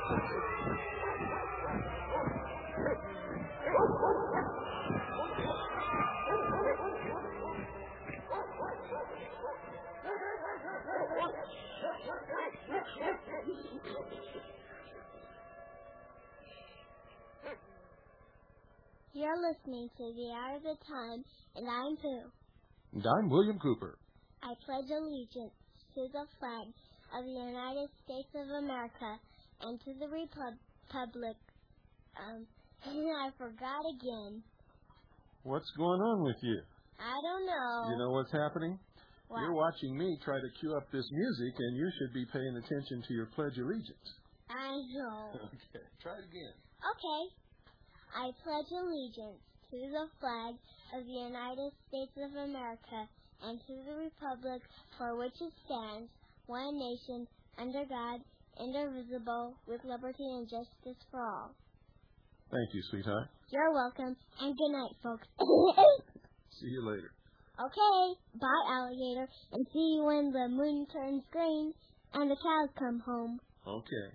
You're listening to The Hour of the Time, and I'm Pooh. And I'm William Cooper. I pledge allegiance to the flag of the United States of America and to the republic. I forgot again. What's going on with you? I don't know. You know what's happening? What? You're watching me try to cue up this music, and you should be paying attention to your pledge allegiance. I know. Okay, try it again. Okay. I pledge allegiance to the flag of the United States of America and to the republic for which it stands, one nation, under God, indivisible, with liberty and justice for all. Thank you, sweetheart. You're welcome, and good night, folks. See you later. Okay, bye, alligator, and see you when the moon turns green and the cows come home. Okay.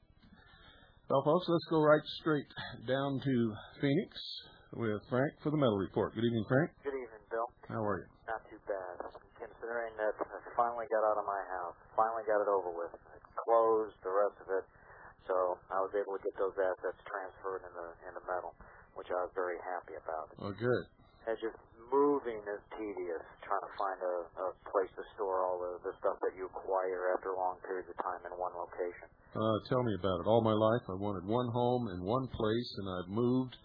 Well, folks, let's go right straight down to Phoenix with Frank for the Metal Report. Good evening, Frank. Good evening, Bill. How are you? Not too bad. Considering that I finally got out of my house, finally got it over with. It closed, the rest of it. So I was able to get those assets transferred into metal, which I was very happy about. Oh, good. And just moving is tedious, trying to find a place to store all the stuff that you acquire after long periods of time in one location. Tell me about it. All my life, I wanted one home in one place, and I've moved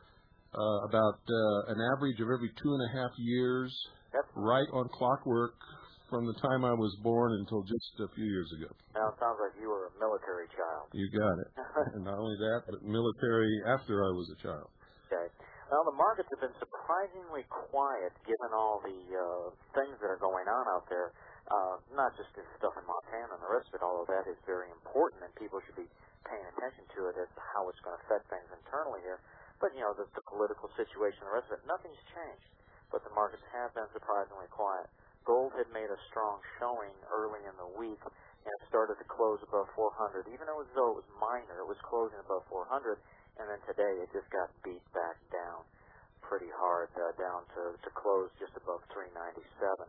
about an average of every 2.5 years, right on clockwork from the time I was born until just a few years ago. Now, it sounds like you were a military child. You got it. And not only that, but military after I was a child. Okay. Now, the markets have been surprisingly quiet given all the things that are going on out there. Not just the stuff in Montana and the rest of it, although that is very important and people should be paying attention to it as to how it's going to affect things internally here. But, you know, the political situation, the rest of it, nothing's changed. But the markets have been surprisingly quiet. Gold had made a strong showing early in the week, and it started to close above 400. Even though it was minor, it was closing above 400, and then today it just got beat back down pretty hard, down to close just above 397.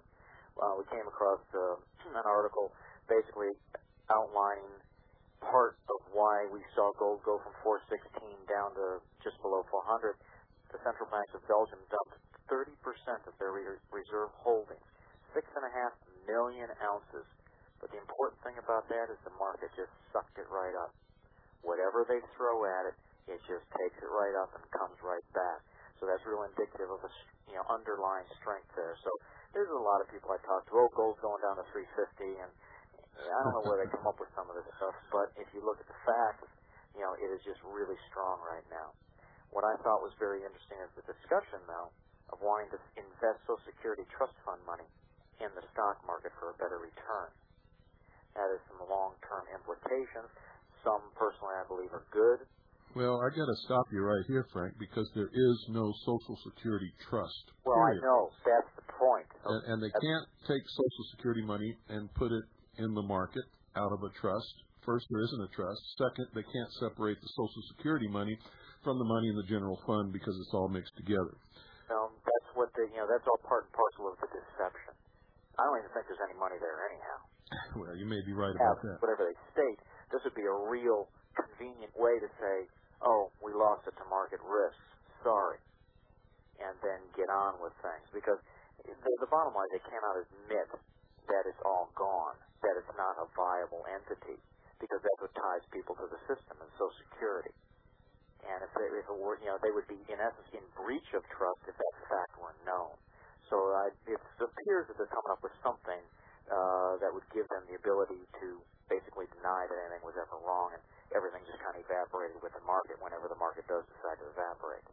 We came across an article basically outlining part of why we saw gold go from 416 down to just below 400. The central banks of Belgium dumped 30% of their reserve holdings, 6.5 million ounces. But the important thing about that is the market just sucked it right up. Whatever they throw at it, it just takes it right up and comes right back. So that's real indicative of a underlying strength there. So there's a lot of people I talk to. Oh, gold's going down to 350, and I don't know where they come up with some of this stuff. But if you look at the facts, it is just really strong right now. What I thought was very interesting is the discussion, though, of wanting to invest Social Security trust fund money in the stock market for a better return. That has some long-term implications. Some, personally, I believe are good. Well, I got to stop you right here, Frank, because there is no Social Security trust. Well, period. I know. That's the point. And they can't take Social Security money and put it in the market out of a trust. First, there isn't a trust. Second, they can't separate the Social Security money from the money in the general fund because it's all mixed together. No, that's what that's all part and parcel of the deception. I don't even think there's any money there anyhow. Well, you may be right about that. Whatever they state, this would be a real convenient way to say, oh, we lost it to market risks. Sorry. And then get on with things. Because the bottom line, they cannot admit that it's all gone, that it's not a viable entity, because that's what ties people to the system and Social Security. And if it were, they would be, in essence, in breach of trust if that fact were known. So it appears that they're coming up with something that would give them the ability to basically deny that anything was ever wrong, and everything just kind of evaporated with the market whenever the market does decide to evaporate.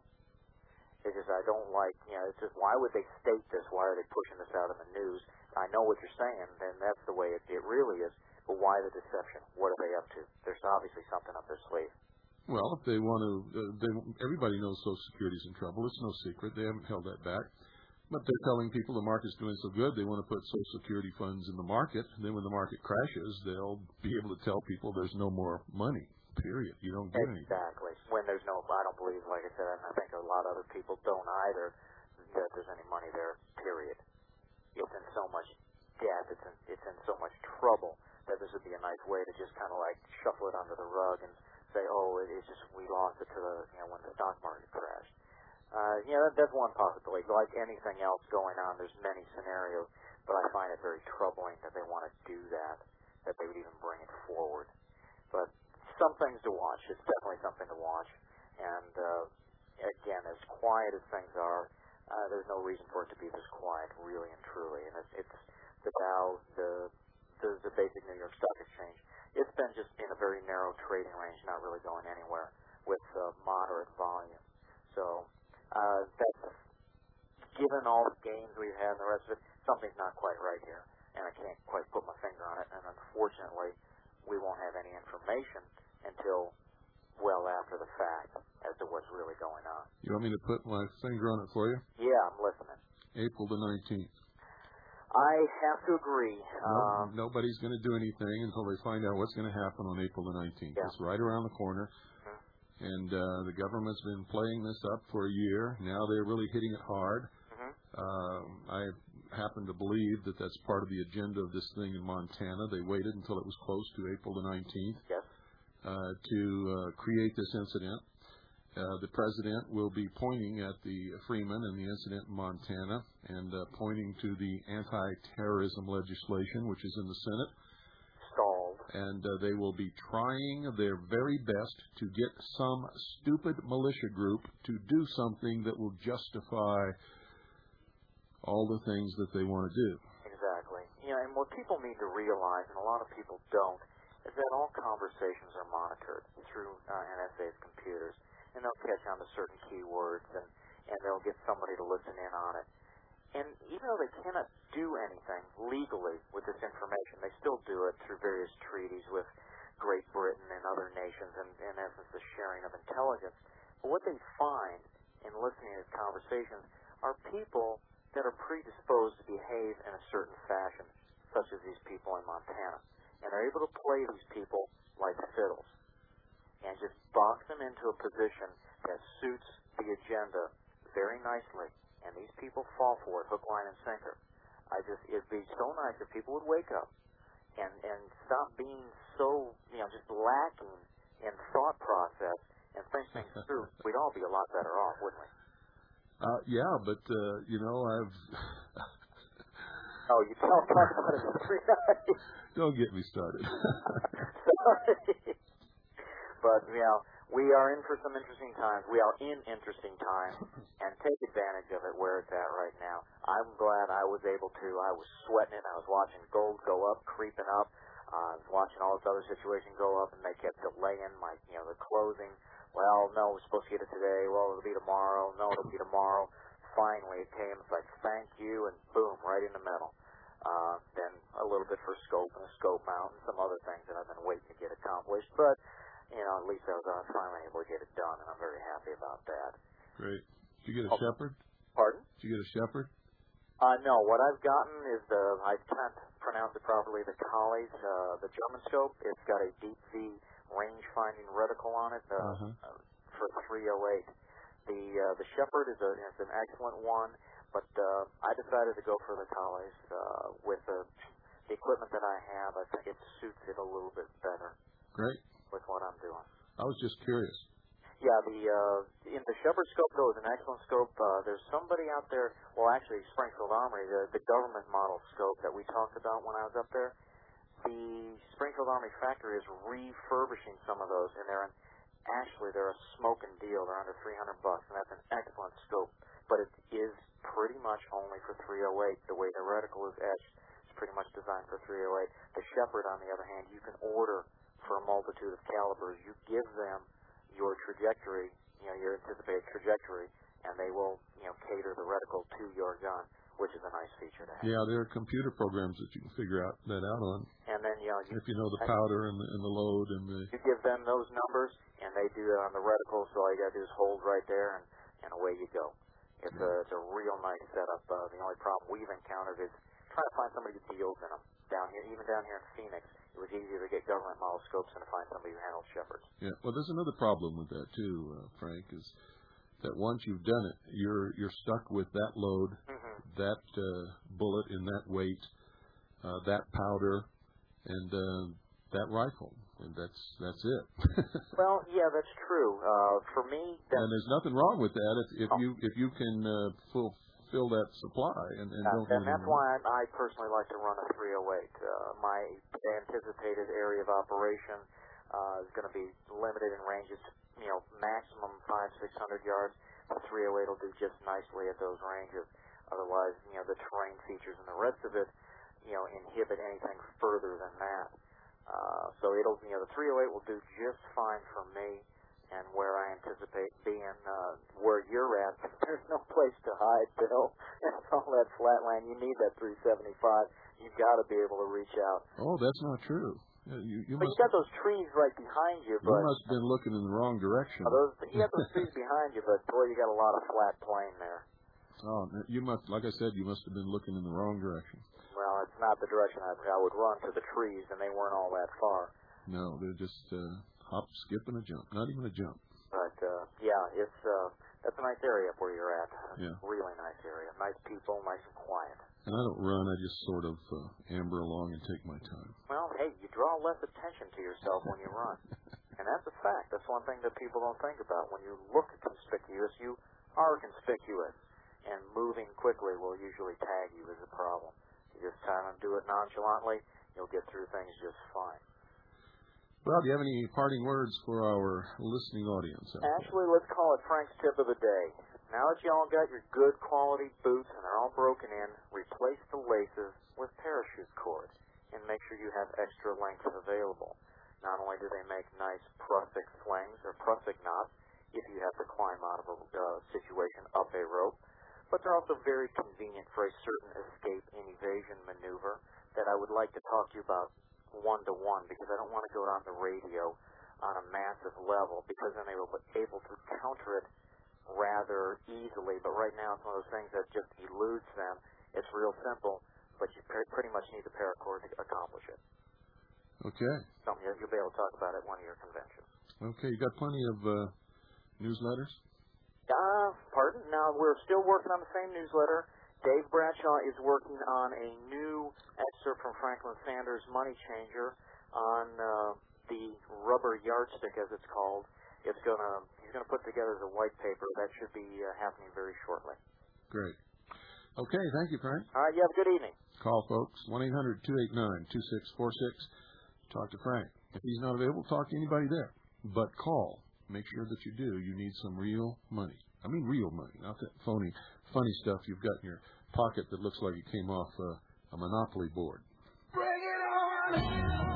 It's just, I don't like, it's just, why would they state this? Why are they pushing this out in the news? I know what you're saying, and that's the way it really is, but why the deception? What are they up to? There's obviously something up their sleeve. Well, if they want to, everybody knows Social Security's in trouble. It's no secret. They haven't held that back. But they're telling people the market's doing so good, they want to put Social Security funds in the market. And then when the market crashes, they'll be able to tell people there's no more money, period. period. You don't get anything. Exactly. When there's no, I don't believe, like I said, and I think a lot of other people don't either, that there's any money there, period. It's in so much debt, it's in so much trouble that this would be a nice way to just kind of like shuffle it under the rug and say, oh, it's just we lost it to the, when the stock market crashed. That's one possibility. Like anything else going on, there's many scenarios, but I find it very troubling that they want to do that they would even bring it forward. But some things to watch. It's definitely something to watch. And again, as quiet as things are, there's no reason for it to be this quiet, really and truly. And it's the Dow, the basic New York Stock Exchange. It's been just in a very narrow trading range, not really going anywhere, with moderate volume. So that's, given all the gains we've had and the rest of it, something's not quite right here. And I can't quite put my finger on it. And unfortunately, we won't have any information until well after the fact as to what's really going on. You want me to put my finger on it for you? Yeah, I'm listening. April the 19th. I have to agree. Nobody's going to do anything until they find out what's going to happen on April the 19th. Yeah. It's right around the corner. Mm-hmm. And the government's been playing this up for a year. Now they're really hitting it hard. Mm-hmm. I happen to believe that that's part of the agenda of this thing in Montana. They waited until it was close to April the 19th. Yes. To create this incident. The president will be pointing at the Freeman and the incident in Montana and pointing to the anti-terrorism legislation, which is in the Senate. Stalled. And they will be trying their very best to get some stupid militia group to do something that will justify all the things that they want to do. Exactly. And what people need to realize, and a lot of people don't, is that all conversations are monitored through NSA's computers, and they'll catch on to certain keywords, and they'll get somebody to listen in on it. And even though they cannot do anything legally with this information, they still do it through various treaties with Great Britain and other nations, and in essence the sharing of intelligence. But what they find in listening to these conversations are people that are predisposed to behave in a certain fashion, such as these people in Montana. And they're able to play these people like fiddles and just box them into a position that suits the agenda very nicely. And these people fall for it, hook, line, and sinker. It'd be so nice if people would wake up and stop being so, just lacking in thought process and think things through. We'd all be a lot better off, wouldn't we? Yeah, but, I've... Oh, you can't talk about it for 3 nights. Don't get me started. Sorry. But, we are in for some interesting times. We are in interesting times, and take advantage of it where it's at right now. I'm glad I was able to. I was sweating it. I was watching gold go up, creeping up. I was watching all this other situation go up, and they kept delaying the closing. Well, no, we're supposed to get it today. Well, it'll be tomorrow. No, it'll be tomorrow. Finally, it came. It's like, thank you, and boom, right in the middle. Then a little bit for scope and a scope mount and some other things that I've been waiting to get accomplished. But, at least I was finally able to get it done, and I'm very happy about that. Great. Did you get a Shepherd? Pardon? Did you get a Shepherd? No. What I've gotten is I can't pronounce it properly, the Collies, the German scope. It's got a deep V range-finding reticle on it for 308. The Shepherd is an excellent one, but I decided to go for the Collies with the equipment that I have. I think it suits it a little bit better. Great. With what I'm doing. I was just curious. Yeah, in the Shepherd scope, though, is an excellent scope. There's somebody out there, well, actually, Springfield Armory, the government model scope that we talked about when I was up there, the Springfield Armory factory is refurbishing some of those, and they're a smoking deal. They're under $300, and that's an excellent scope. But it is pretty much only for 308. The way the reticle is etched, it's pretty much designed for 308. The Shepherd, on the other hand, you can order for a multitude of calibers. You give them your trajectory, your anticipated trajectory, and they will, cater the reticle to your gun, which is a nice feature to have. Yeah, there are computer programs that you can figure that out on. And then, if you know the powder and the load and the... You give them those numbers, and they do it on the reticle, so all you got to do is hold right there, and away you go. It's a real nice setup. The only problem we've encountered is trying to find somebody who deals in them. Even down here in Phoenix, it was easier to get government model scopes than to find somebody who handled shepherds. Yeah, well, there's another problem with that too, Frank, is that once you've done it, you're stuck with that load, that bullet in that weight, that powder, and that rifle, and that's it. Well, yeah, that's true. For me, and there's nothing wrong with that if you can fulfill that supply and don't. And that's why I personally like to run a 308. My anticipated area of operation is going to be limited in ranges, maximum 500-600 yards. The 308 will do just nicely at those ranges. Otherwise, the terrain features and the rest of it, inhibit anything further than that. So it'll, the 308 will do just fine for me and where I anticipate being, where you're at. There's no place to hide, Bill. It's all that flat land. You need that 375. You've got to be able to reach out. Oh, that's not true. You got those trees right behind you. You must have been looking in the wrong direction. You got those trees behind you, but boy, you got a lot of flat plain there. Oh, you must, like I said, you must have been looking in the wrong direction. Well, it's not the direction I would run to the trees, and they weren't all that far. No, they're just hop, skip, and a jump. Not even a jump. But it's that's a nice area up where you're at. Yeah. Really nice area. Nice people, nice and quiet. And I don't run. I just sort of amber along and take my time. Well, hey, you draw less attention to yourself when you run. And that's a fact. That's one thing that people don't think about. When you look conspicuous, you are conspicuous. And moving quickly will usually tag you as a problem. You just kind of do it nonchalantly, you'll get through things just fine. Well, do you have any parting words for our listening audience? Actually, let's call it Frank's tip of the day. Now that you all got your good quality boots and they're all broken in, replace the laces with parachute cord and make sure you have extra length available. Not only do they make nice Prusik slings or Prusik knots if you have to climb out of a situation up a rope, but they're also very convenient for a certain escape and evasion maneuver that I would like to talk to you about one-to-one, because I don't want to go on the radio on a massive level, because then they will be able to counter it rather easily. But right now it's one of those things that just eludes them. It's real simple, but you pretty much need the paracord to accomplish it. Okay. Something you'll be able to talk about at one of your conventions. Okay, you got plenty of newsletters? Pardon? Now, we're still working on the same newsletter. Dave Bradshaw is working on a new excerpt from Franklin Sanders' Money Changer on the rubber yardstick, as it's called. He's gonna put together the white paper. That should be happening very shortly. Great. Okay, thank you, Frank. All right, you have a good evening. Call, folks, 1-800-289-2646. Talk to Frank. If he's not available, talk to anybody there. But call. Make sure that you do. You need some real money. I mean real money, not that phony, funny stuff you've got in your pocket that looks like it came off a Monopoly board. Bring it on!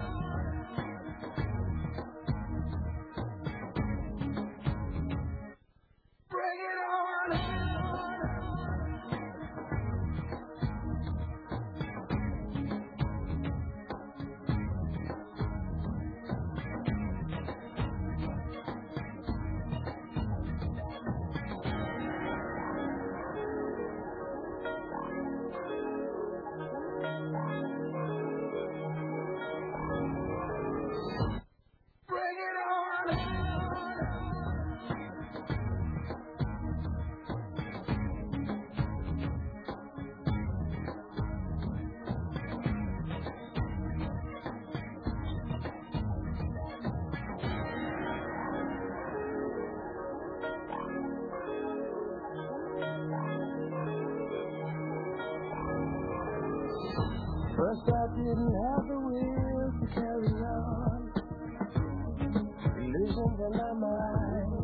First I didn't have the will to carry on, illusions in my mind,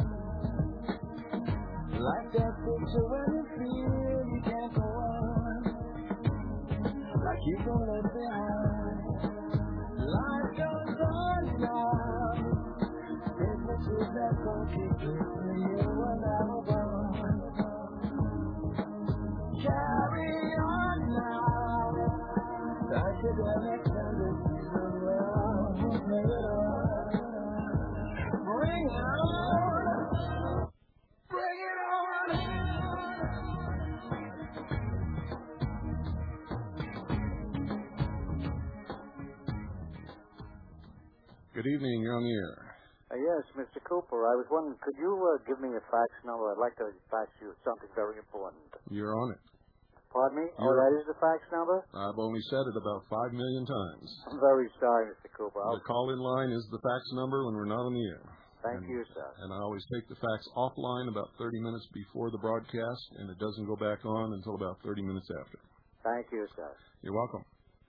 like that picture when you feel you can't go on, like you can live behind. Life goes on now, businesses that don't keep it for you and I will go on. Carry on now. Academic tendencies of love, bring it on, bring it on, bring it on. Good evening. You're on the air. Yes, Mr. Cooper. I was wondering, could you give me a fax number? I'd like to fax you something very important. You're on it. Pardon me? Oh, that is the fax number? I've only said it about 5 million times. I'm very sorry, Mr. Cooper. The call-in line is the fax number when we're not on the air. Thank you, sir. And I always take the fax offline about 30 minutes before the broadcast, and it doesn't go back on until about 30 minutes after. Thank you, sir. You're welcome.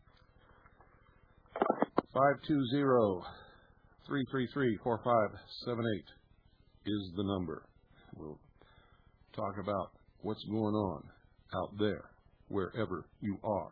520-333-4578 is the number. We'll talk about what's going on out there, wherever you are.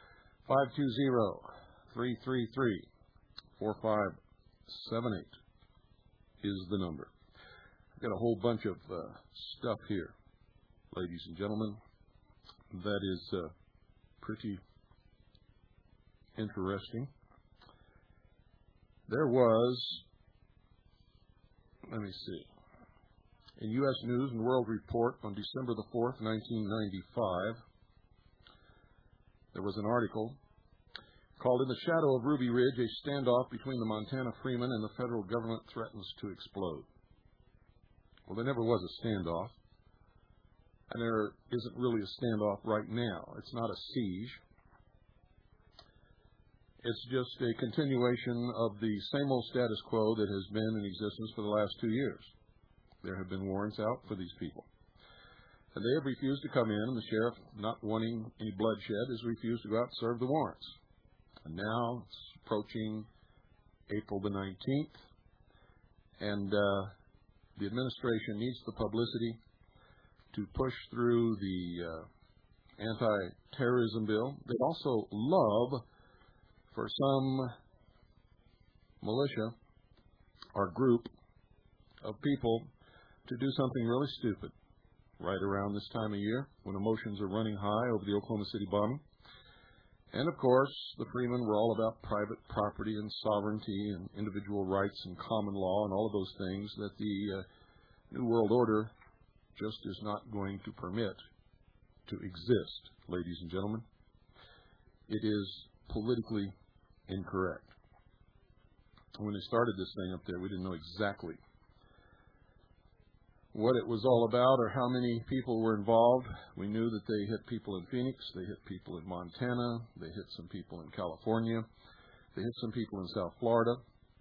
520-333-4578 is the number. I've got a whole bunch of stuff here, ladies and gentlemen, that is pretty interesting. There was, let me see, in U.S. News and World Report on December the 4th, 1995, there was an article called "In the Shadow of Ruby Ridge, a Standoff Between the Montana Freemen and the Federal Government Threatens to Explode." Well, there never was a standoff, and there isn't really a standoff right now. It's not a siege. It's just a continuation of the same old status quo that has been in existence for the last 2 years. There have been warrants out for these people, and they have refused to come in, and the sheriff, not wanting any bloodshed, has refused to go out and serve the warrants. And now it's approaching April the 19th, and the administration needs the publicity to push through the anti-terrorism bill. They also love for some militia or group of people to do something really stupid right around this time of year when emotions are running high over the Oklahoma City bombing. And, of course, the Freemen were all about private property and sovereignty and individual rights and common law and all of those things that the New World Order just is not going to permit to exist, ladies and gentlemen. It is politically incorrect. When they started this thing up there, we didn't know exactly what it was all about or how many people were involved. We knew that they hit people in Phoenix, they hit people in Montana, they hit some people in California, they hit some people in South Florida.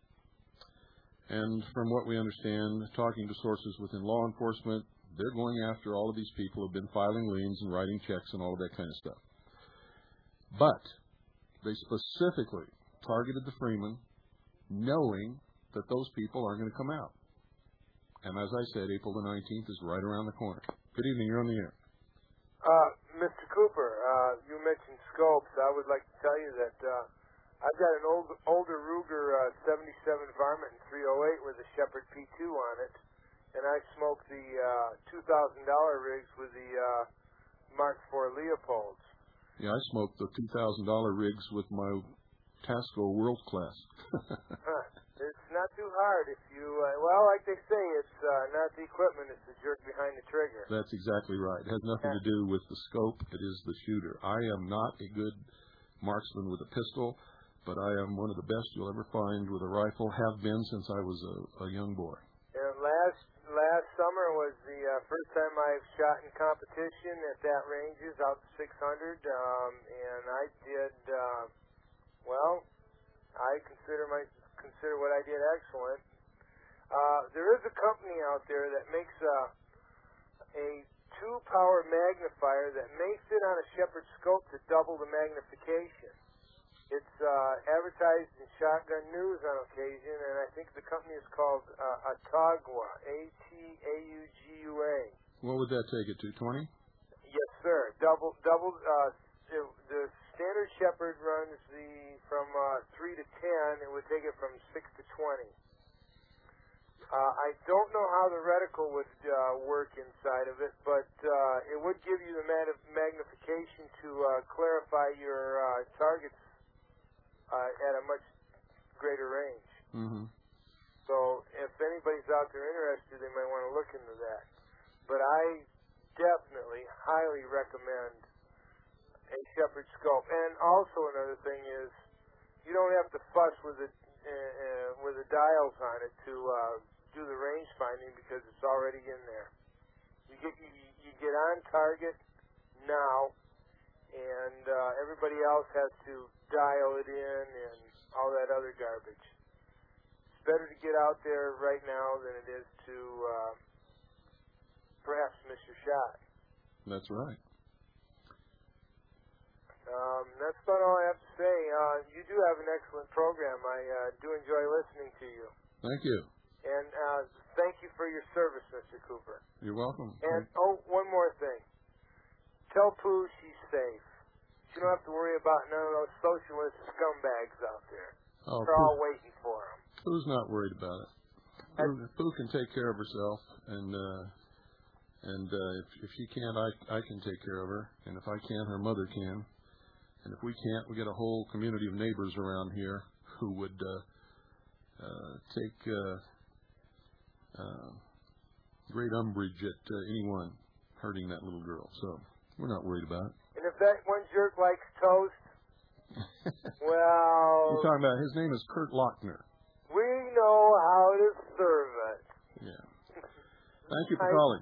And from what we understand, talking to sources within law enforcement, they're going after all of these people who have been filing liens and writing checks and all of that kind of stuff. But they specifically targeted the Freemen, knowing that those people are going to come out. And as I said, April the 19th is right around the corner. Good evening. You're on the air. Mr. Cooper, you mentioned scopes. I would like to tell you that I've got an older Ruger 77 Varmint in 308 with a Shepherd P2 on it, and I smoked the $2,000 rigs with the Mark IV Leopolds. Yeah, I smoked the $2,000 rigs with my Tasco World Class. It's not too hard if you, well, like they say, it's not the equipment, it's the jerk behind the trigger. That's exactly right. It has nothing to do with the scope. It is the shooter. I am not a good marksman with a pistol, but I am one of the best you'll ever find with a rifle, have been since I was a young boy. And last summer was the first time I've shot in competition at that ranges, out to 600, and I did, well, I consider what I did excellent. There is a company out there that makes a 2-power magnifier that may fit on a Shepherd scope to double the magnification. It's advertised in Shotgun News on occasion, and I think the company is called Atagua, A-T-A-U-G-U-A. What would that take it to, 20? Yes, sir. Double. The standard Shepherd runs from 3 to 10. It would take it from 6 to 20. I don't know how the reticle would work inside of it, but it would give you the magnification to clarify your targets at a much greater range. Mm-hmm. So if anybody's out there interested, they might want to look into that. But I definitely highly recommend a Shepherd scope. And also another thing is, you don't have to fuss with with the dials on it to do the range finding because it's already in there. You get on target now, and everybody else has to dial it in and all that other garbage. It's better to get out there right now than it is to perhaps miss your shot. That's right. That's about all I have to say. You do have an excellent program. I do enjoy listening to you. Thank you. And thank you for your service, Mr. Cooper. You're welcome. And, one more thing. Tell Pooh she's safe. She don't have to worry about none of those socialist scumbags out there. Oh, They're all waiting for them. Pooh's not worried about it. Pooh can take care of herself, and if she can't, I can take care of her. And if I can't, her mother can. And if we can't, we get a whole community of neighbors around here who would take great umbrage at anyone hurting that little girl. So we're not worried about it. And if that one jerk likes toast, well... You're talking about, his name is Kurt Lochner. We know how to serve it. Yeah. Thank you for calling.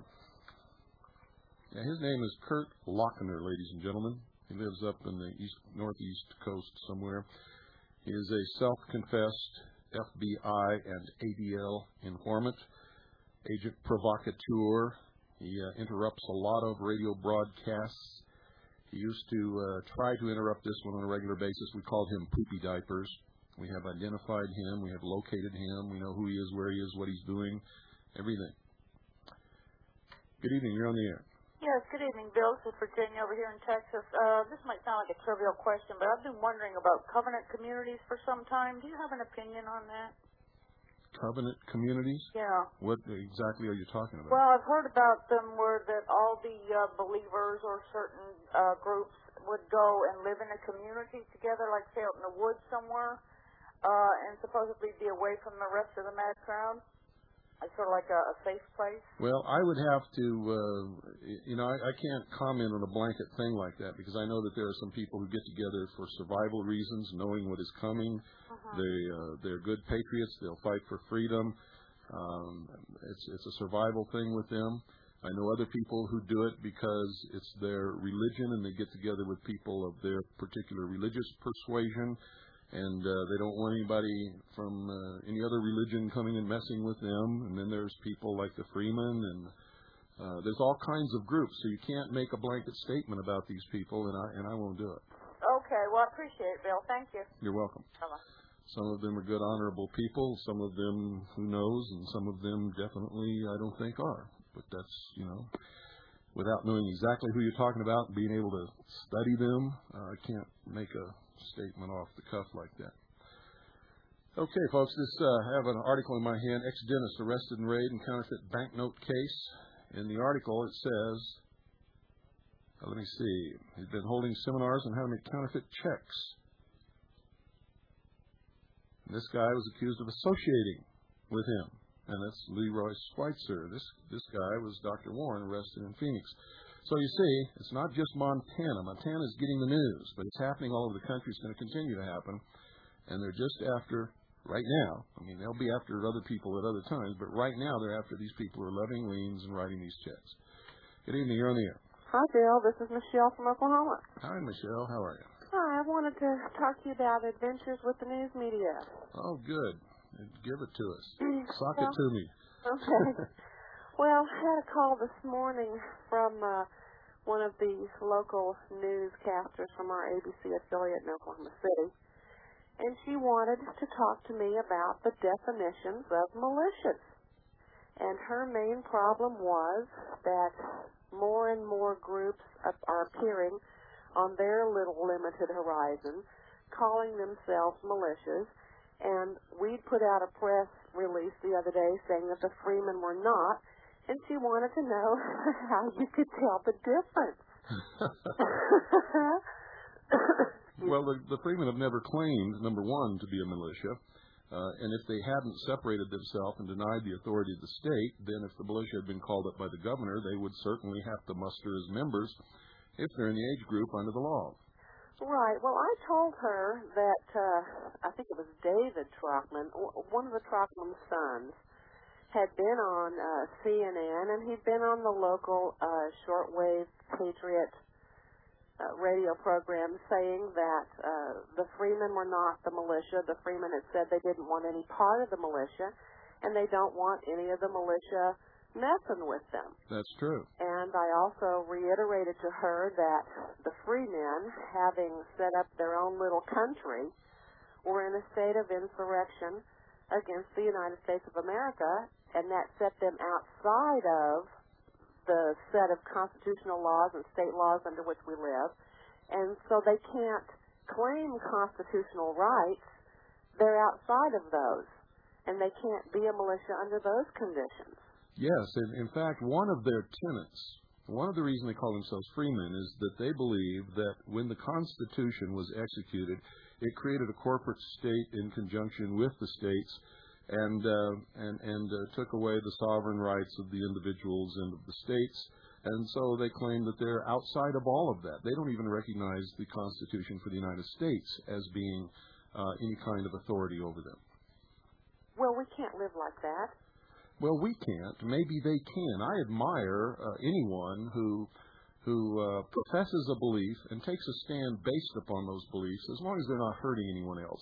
Yeah, his name is Kurt Lochner, ladies and gentlemen. He lives up in the northeast coast somewhere. He is a self-confessed FBI and ADL informant, agent provocateur. He interrupts a lot of radio broadcasts. He used to try to interrupt this one on a regular basis. We called him Poopy Diapers. We have identified him. We have located him. We know who he is, where he is, what he's doing, everything. Good evening. You're on the air. Yes, good evening, Bill. This is Virginia over here in Texas. This might sound like a trivial question, but I've been wondering about covenant communities for some time. Do you have an opinion on that? Covenant communities? Yeah. What exactly are you talking about? Well, I've heard about them where that all the believers or certain groups would go and live in a community together, like say out in the woods somewhere, and supposedly be away from the rest of the mad crowd. It's sort of like a safe place. Well, I would have to, I can't comment on a blanket thing like that because I know that there are some people who get together for survival reasons, knowing what is coming. They're good patriots. They'll fight for freedom. It's a survival thing with them. I know other people who do it because it's their religion and they get together with people of their particular religious persuasion. And they don't want anybody from any other religion coming and messing with them. And then there's people like the Freeman, and there's all kinds of groups. So you can't make a blanket statement about these people, and I won't do it. Okay, well, I appreciate it, Bill. Thank you. You're welcome. Bye-bye. Some of them are good, honorable people. Some of them, who knows, and some of them definitely I don't think are. But that's, without knowing exactly who you're talking about, being able to study them, I can't make a statement off the cuff like that. Okay, folks, I have an article in my hand, ex-dentist arrested in raid and counterfeit banknote case. In the article, it says, let me see, he's been holding seminars on how to make counterfeit checks. And this guy was accused of associating with him, and that's Leroy Schweitzer. This guy was Dr. Warren, arrested in Phoenix. So you see, it's not just Montana. Montana is getting the news, but it's happening all over the country. It's going to continue to happen. And they're just after, right now, they'll be after other people at other times, but right now they're after these people who are levying liens and writing these checks. Good evening. You're on the air. Hi, Bill. This is Michelle from Oklahoma. Hi, Michelle. How are you? Hi. I wanted to talk to you about adventures with the news media. Oh, good. Give it to us. Sock it to me. Okay. Well, I had a call this morning from one of the local newscasters from our ABC affiliate in Oklahoma City, and she wanted to talk to me about the definitions of militias. And her main problem was that more and more groups are appearing on their little limited horizon, calling themselves militias, and we put out a press release the other day saying that the Freemen were not, and she wanted to know how you could tell the difference. Well, the Freemen have never claimed, number one, to be a militia. And if they hadn't separated themselves and denied the authority of the state, then if the militia had been called up by the governor, they would certainly have to muster as members if they're in the age group under the law. Right. Well, I told her that I think it was David Trockman, one of the Trockman sons, had been on CNN, and he'd been on the local shortwave Patriot radio program saying that the Freemen were not the militia. The Freemen had said they didn't want any part of the militia, and they don't want any of the militia messing with them. That's true. And I also reiterated to her that the Freemen, having set up their own little country, were in a state of insurrection against the United States of America, and that set them outside of the set of constitutional laws and state laws under which we live. And so they can't claim constitutional rights. They're outside of those, and they can't be a militia under those conditions. Yes, and in fact, one of their tenets, one of the reasons they call themselves freemen, is that they believe that when the Constitution was executed, it created a corporate state in conjunction with the states, and took away the sovereign rights of the individuals and of the states, and so they claim that they're outside of all of that. They don't even recognize the Constitution for the United States as being any kind of authority over them. Well, we can't live like that. Well, we can't. Maybe they can. I admire anyone who professes a belief and takes a stand based upon those beliefs, as long as they're not hurting anyone else.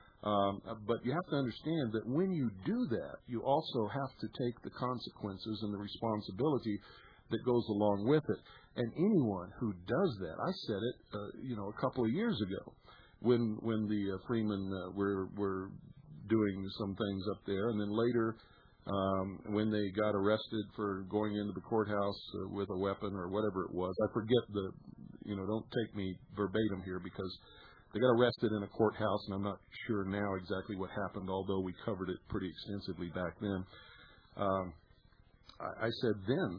But you have to understand that when you do that, you also have to take the consequences and the responsibility that goes along with it. And anyone who does that, I said it, a couple of years ago, when the Freemen were doing some things up there, and then later, when they got arrested for going into the courthouse with a weapon or whatever it was. I forget don't take me verbatim here, because they got arrested in a courthouse, and I'm not sure now exactly what happened, although we covered it pretty extensively back then. I said then,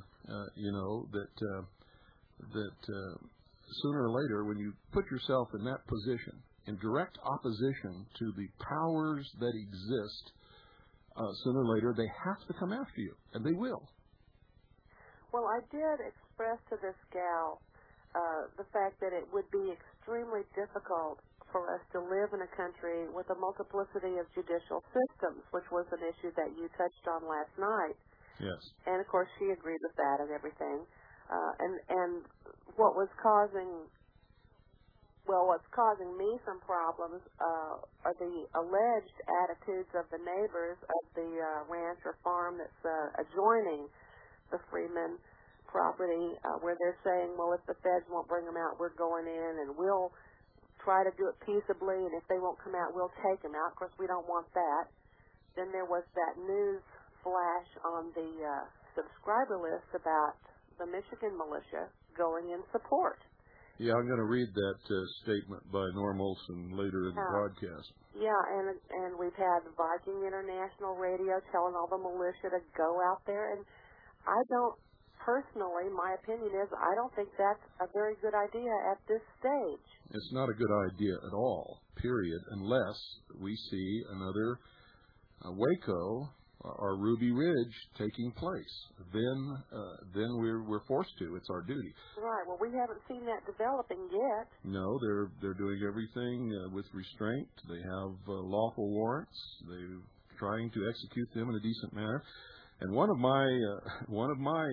that sooner or later, when you put yourself in that position, in direct opposition to the powers that exist, sooner or later, they have to come after you, and they will. Well, I did express to this gal the fact that it would be extremely difficult for us to live in a country with a multiplicity of judicial systems, which was an issue that you touched on last night. Yes. And, of course, she agreed with that and everything. And what was causing... Well, what's causing me some problems are the alleged attitudes of the neighbors of the ranch or farm that's adjoining the Freeman property, where they're saying, well, if the feds won't bring them out, we're going in, and we'll try to do it peaceably, and if they won't come out, we'll take them out. Of course, we don't want that. Then there was that news flash on the subscriber list about the Michigan militia going in support. Yeah, I'm going to read that statement by Norm Olson later in the broadcast. Yeah, and we've had Viking International Radio telling all the militia to go out there, and I don't, personally, my opinion is, I don't think that's a very good idea at this stage. It's not a good idea at all, period, unless we see another Waco or Ruby Ridge taking place. Then we're forced to. It's our duty. Right. Well, we haven't seen that developing yet. No, they're doing everything with restraint. They have lawful warrants. They're trying to execute them in a decent manner. And one of my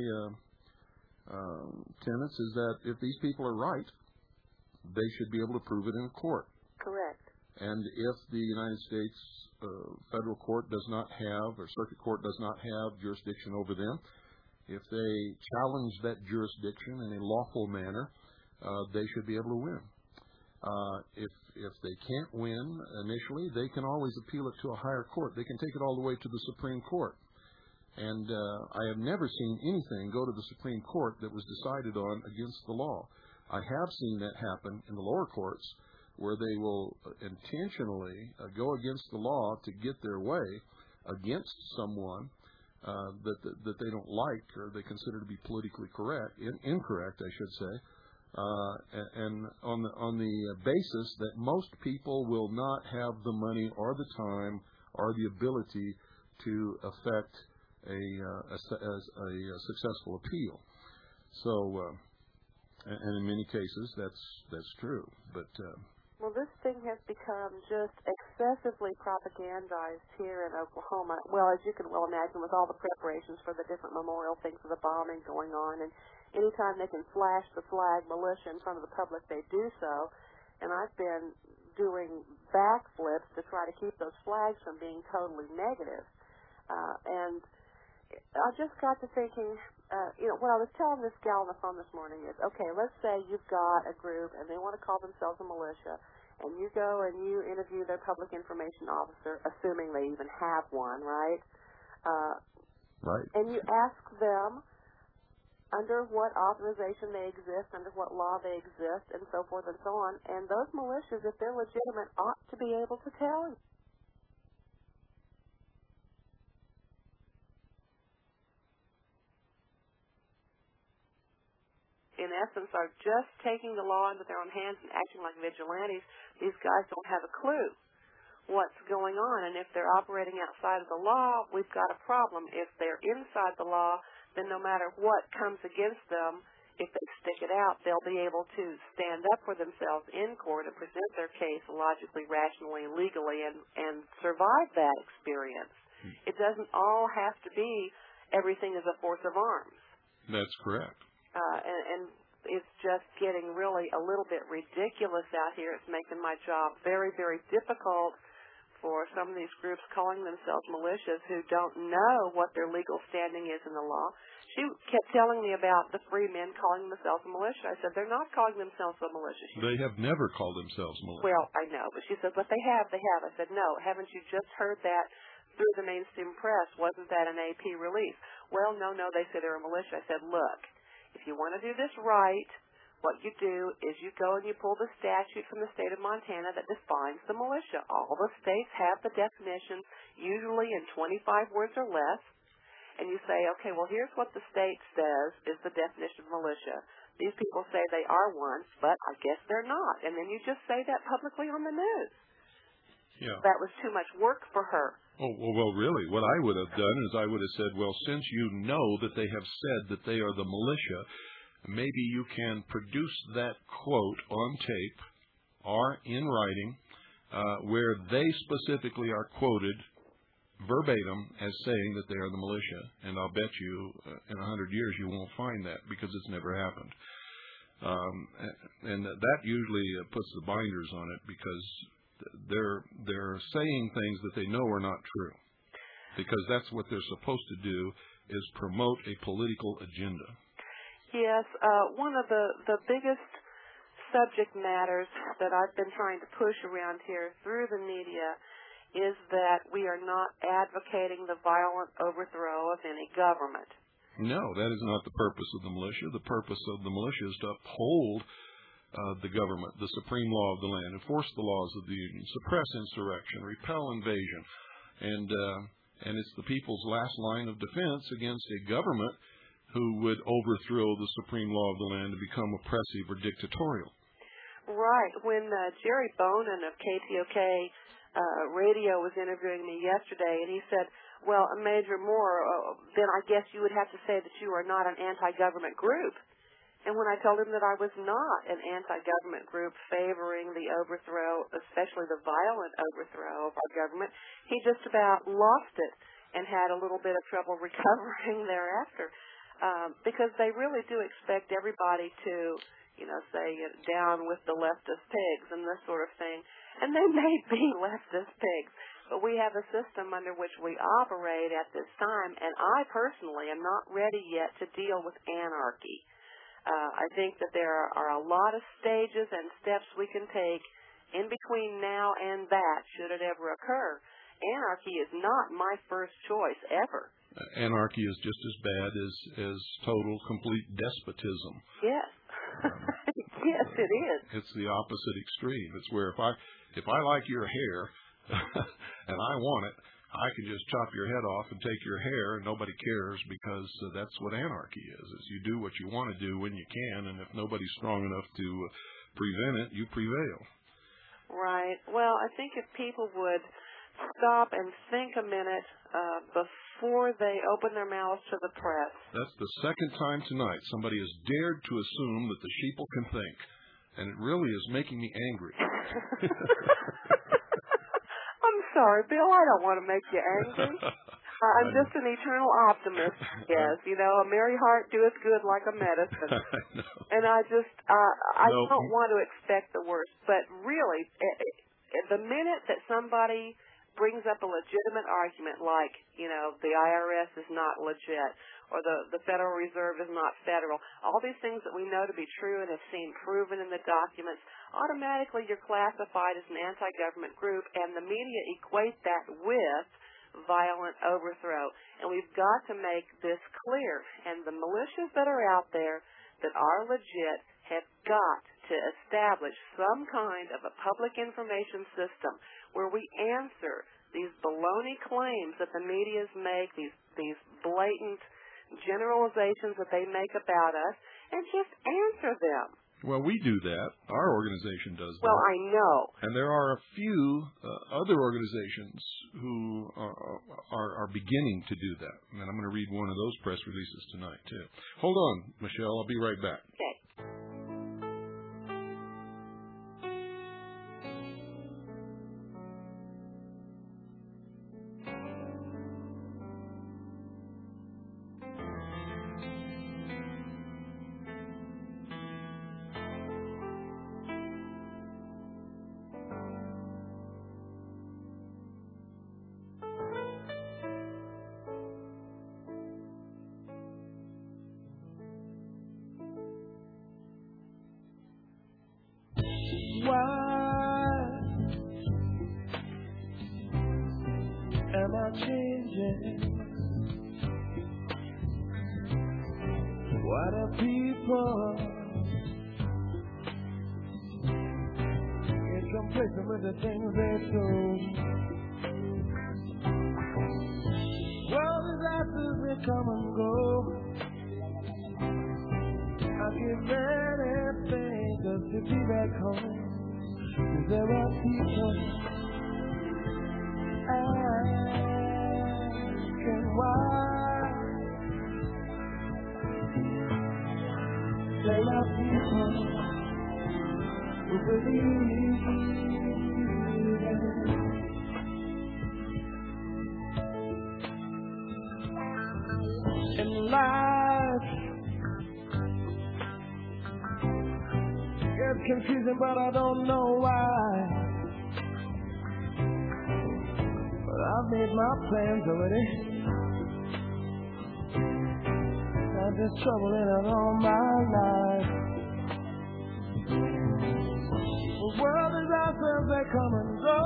tenets is that if these people are right, they should be able to prove it in court. Correct. And if the United States federal court does not have, or circuit court does not have jurisdiction over them, if they challenge that jurisdiction in a lawful manner, they should be able to win. If they can't win initially, they can always appeal it to a higher court. They can take it all the way to the Supreme Court. And I have never seen anything go to the Supreme Court that was decided on against the law. I have seen that happen in the lower courts, where they will intentionally go against the law to get their way against someone that they don't like or they consider to be politically incorrect, I should say, and on the basis that most people will not have the money or the time or the ability to effect a successful appeal. So And in many cases, that's true. But well, this thing has become just excessively propagandized here in Oklahoma. Well, as you can well imagine, with all the preparations for the different memorial things of the bombing going on, and anytime they can flash the flag militia in front of the public, they do so. And I've been doing backflips to try to keep those flags from being totally negative. And I just got to thinking, what I was telling this gal on the phone this morning is, okay, let's say you've got a group and they want to call themselves a militia, and you go and you interview their public information officer, assuming they even have one, right? Right. And you ask them under what authorization they exist, under what law they exist, and so forth and so on. And those militias, if they're legitimate, ought to be able to tell you. In essence, are just taking the law into their own hands and acting like vigilantes. These guys don't have a clue what's going on. And if they're operating outside of the law, we've got a problem. If they're inside the law, then no matter what comes against them, if they stick it out, they'll be able to stand up for themselves in court and present their case logically, rationally, legally, and survive that experience. It doesn't all have to be everything is a force of arms. That's correct. And it's just getting really a little bit ridiculous out here. It's making my job very, very difficult for some of these groups calling themselves militias who don't know what their legal standing is in the law. She kept telling me about the free men calling themselves a militia. I said, they're not calling themselves a militia. They have never called themselves militia. Well, I know, but she said, but they have. I said, no, haven't you just heard that through the mainstream press? Wasn't that an AP release? Well, no, they said they're a militia. I said, look, if you want to do this right, what you do is you go and you pull the statute from the state of Montana that defines the militia. All the states have the definitions, usually in 25 words or less, and you say, okay, well, here's what the state says is the definition of militia. These people say they are one, but I guess they're not. And then you just say that publicly on the news. Yeah. That was too much work for her. Oh, well, really, what I would have done is I would have said, well, since you know that they have said that they are the militia, maybe you can produce that quote on tape or in writing where they specifically are quoted verbatim as saying that they are the militia. And I'll bet you in 100 years you won't find that because it's never happened. And that usually puts the binders on it because they're saying things that they know are not true, because that's what they're supposed to do, is promote a political agenda. Yes, one of the biggest subject matters that I've been trying to push around here through the media is that we are not advocating the violent overthrow of any government. No, that is not the purpose of the militia. The purpose of the militia is to uphold the government, the supreme law of the land, enforce the laws of the Union, suppress insurrection, repel invasion, and it's the people's last line of defense against a government who would overthrow the supreme law of the land to become oppressive or dictatorial. Right. When Jerry Bonin of KTOK radio was interviewing me yesterday, and he said, well, Major Moore, then I guess you would have to say that you are not an anti-government group. And when I told him that I was not an anti-government group favoring the overthrow, especially the violent overthrow of our government, he just about lost it and had a little bit of trouble recovering thereafter. Because they really do expect everybody to, say, down with the leftist pigs and this sort of thing. And they may be leftist pigs, but we have a system under which we operate at this time, and I personally am not ready yet to deal with anarchy. I think that there are a lot of stages and steps we can take in between now and that, should it ever occur. Anarchy is not my first choice, ever. Anarchy is just as bad as total, complete despotism. Yes. Yes, it is. It's the opposite extreme. It's where if I like your hair and I want it, I can just chop your head off and take your hair, and nobody cares, because that's what anarchy is you do what you want to do when you can, and if nobody's strong enough to prevent it, you prevail. Right. Well, I think if people would stop and think a minute before they open their mouths to the press. That's the second time tonight somebody has dared to assume that the sheeple can think, and it really is making me angry. I'm sorry, Bill. I don't want to make you angry. I'm just an eternal optimist, yes. You know, a merry heart doeth good like a medicine. And I don't want to expect the worst. But really, the minute that somebody brings up a legitimate argument like, you know, the IRS is not legit or the Federal Reserve is not federal, all these things that we know to be true and have seen proven in the documents, automatically you're classified as an anti-government group, and the media equate that with violent overthrow. And we've got to make this clear. And the militias that are out there that are legit have got to establish some kind of a public information system where we answer these baloney claims that the medias make, these blatant generalizations that they make about us, and just answer them. Well, we do that. Our organization does that. Well, I know. And there are a few other organizations who are beginning to do that. And I'm going to read one of those press releases tonight, too. Hold on, Michelle. I'll be right back. Okay. Am I changing? Why do people get complacent with the things they do? Well, disasters they come and go. I give anything just to be back home. 'Cause there are people asking why. There are people who believe in life. It's confusing, but I don't know why. I've made my plans already. I've been struggling it all my life. The world is out there, they come and go.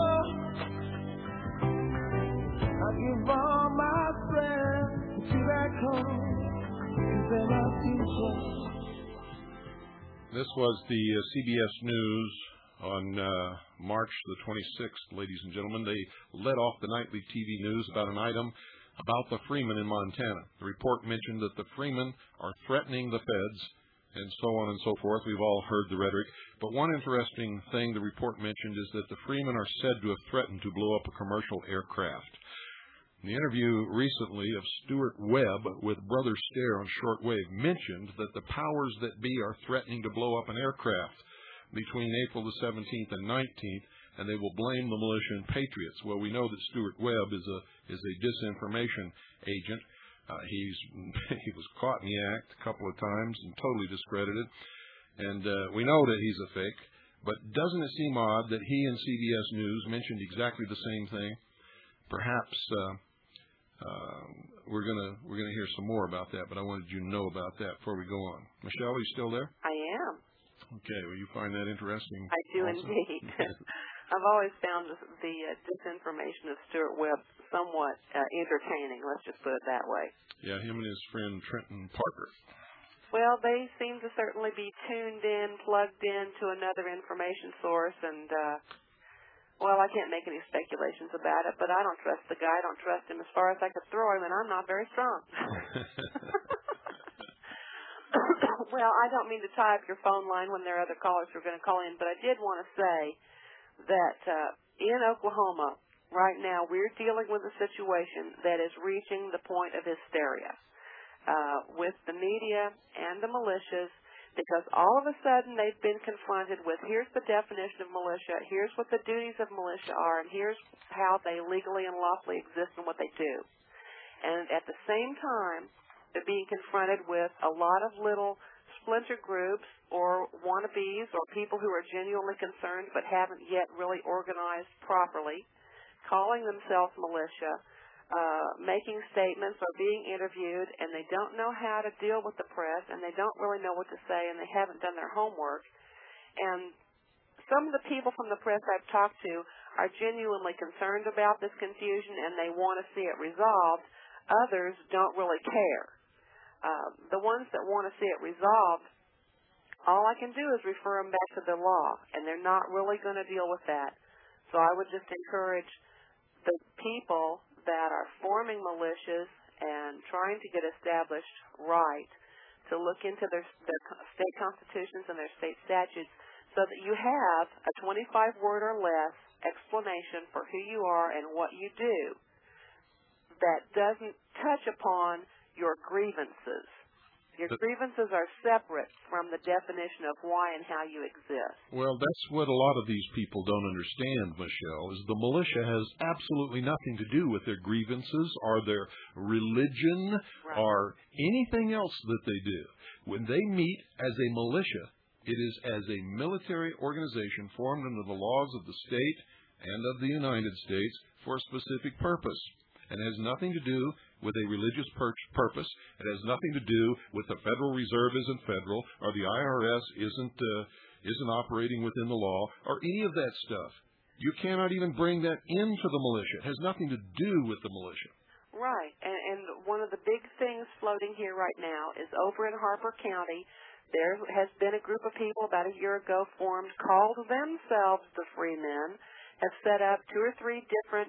I give all my strength to back home. There are people. This was the CBS News on March the 26th, ladies and gentlemen. They led off the nightly TV news about an item about the Freemen in Montana. The report mentioned that the Freemen are threatening the feds and so on and so forth. We've all heard the rhetoric. But one interesting thing the report mentioned is that the Freemen are said to have threatened to blow up a commercial aircraft. In the interview recently of Stuart Webb with Brother Stare on shortwave mentioned that the powers that be are threatening to blow up an aircraft between April the 17th and 19th, and they will blame the militia and patriots. Well, we know that Stuart Webb is a disinformation agent. He was caught in the act a couple of times and totally discredited, and we know that he's a fake. But doesn't it seem odd that he and CBS News mentioned exactly the same thing? Perhaps we're gonna hear some more about that, but I wanted you to know about that before we go on. Michelle, are you still there? I am. Okay, well, you find that interesting? I do also? indeed. I've always found the disinformation of Stuart Webb somewhat entertaining, let's just put it that way. Yeah, him and his friend Trenton Parker. Well, they seem to certainly be tuned in, plugged in to another information source, and, well, I can't make any speculations about it, but I don't trust the guy. I don't trust him as far as I could throw him, and I'm not very strong. Well, I don't mean to tie up your phone line when there are other callers who are going to call in, but I did want to say that in Oklahoma, right now we're dealing with a situation that is reaching the point of hysteria with the media and the militias, because all of a sudden they've been confronted with, here's the definition of militia, here's what the duties of militia are, and here's how they legally and lawfully exist and what they do. And at the same time, they're being confronted with a lot of little splinter groups or wannabes or people who are genuinely concerned but haven't yet really organized properly, calling themselves militia, making statements or being interviewed, and they don't know how to deal with the press, and they don't really know what to say, and they haven't done their homework. And some of the people from the press I've talked to are genuinely concerned about this confusion, and they want to see it resolved. Others don't really care. The ones that want to see it resolved, all I can do is refer them back to the law, and they're not really going to deal with that. So I would just encourage the people that are forming militias and trying to get established right to look into their state constitutions and their state statutes so that you have a 25-word or less explanation for who you are and what you do that doesn't touch upon your grievances. Your grievances are separate from the definition of why and how you exist. Well, that's what a lot of these people don't understand, Michelle, is the militia has absolutely nothing to do with their grievances or their religion or anything else that they do. When they meet as a militia, it is as a military organization formed under the laws of the state and of the United States for a specific purpose. And it has nothing to do with a religious purpose. It has nothing to do with the Federal Reserve isn't federal, or the IRS isn't operating within the law, or any of that stuff. You cannot even bring that into the militia. It has nothing to do with the militia. Right. And one of the big things floating here right now is over in Harper County, there has been a group of people about a year ago formed, called themselves the Free Men, have set up 2 or 3 different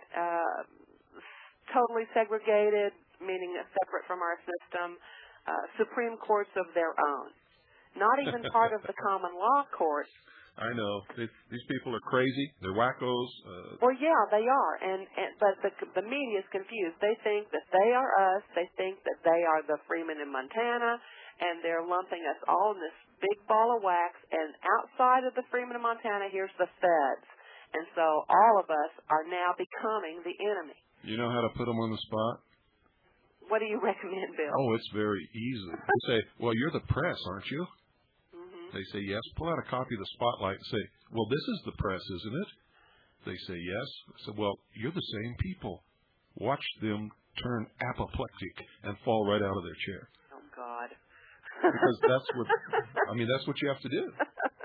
totally segregated, meaning separate from our system, Supreme Courts of their own. Not even part of the common law court. I know. These people are crazy. They're wackos. Well, yeah, they are. But the media is confused. They think that they are us. They think that they are the Freemen in Montana, and they're lumping us all in this big ball of wax. And outside of the Freemen in Montana, here's the feds. And so all of us are now becoming the enemy. You know how to put them on the spot? What do you recommend, Bill? Oh, it's very easy. You say, well, you're the press, aren't you? Mm-hmm. They say, yes. Pull out a copy of the Spotlight and say, well, this is the press, isn't it? They say, yes. I said, well, you're the same people. Watch them turn apoplectic and fall right out of their chair. Oh, God. Because that's what you have to do.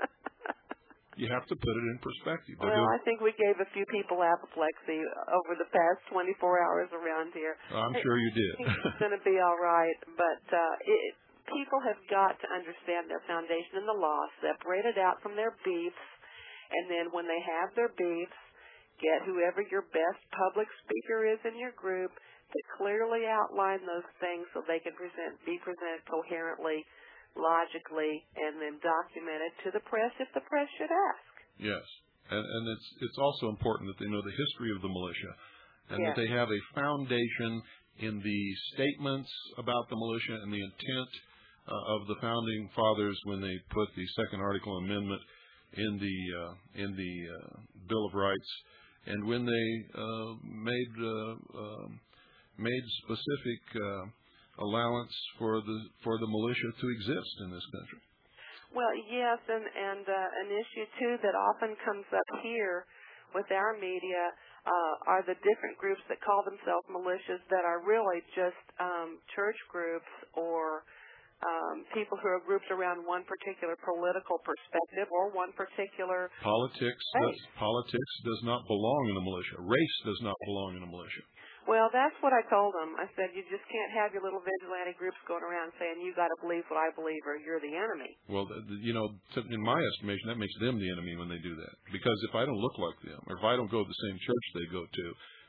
You have to put it in perspective. Well, I think we gave a few people apoplexy over the past 24 hours around here. I'm sure you did. It's going to be all right. But people have got to understand their foundation in the law, separate it out from their beefs, and then when they have their beefs, get whoever your best public speaker is in your group to clearly outline those things so they can be presented coherently, logically, and then documented to the press if the press should ask. Yes, and it's also important that they know the history of the militia, and that they have a foundation in the statements about the militia and the intent of the founding fathers when they put the Second Article Amendment in the Bill of Rights, and when they made specific allowance for the militia to exist in this country. Well, yes, and an issue too that often comes up here with our media are the different groups that call themselves militias that are really just church groups or people who are grouped around one particular political perspective or one particular politics. Politics does not belong in a militia. Race does not belong in a militia. Well, that's what I told them. I said, you just can't have your little vigilante groups going around saying, you got to believe what I believe or you're the enemy. Well, in my estimation, that makes them the enemy when they do that. Because if I don't look like them, or if I don't go to the same church they go to,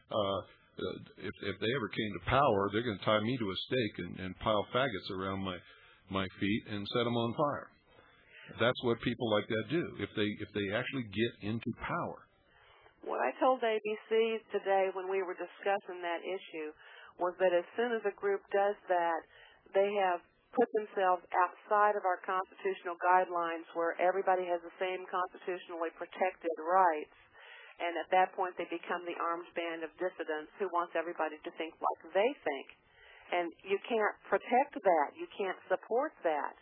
if they ever came to power, they're going to tie me to a stake and pile faggots around my feet and set them on fire. That's what people like that do if they actually get into power. What I told ABC today when we were discussing that issue was that as soon as a group does that, they have put themselves outside of our constitutional guidelines where everybody has the same constitutionally protected rights. And at that point, they become the armed band of dissidents who wants everybody to think like they think. And you can't protect that. You can't support that.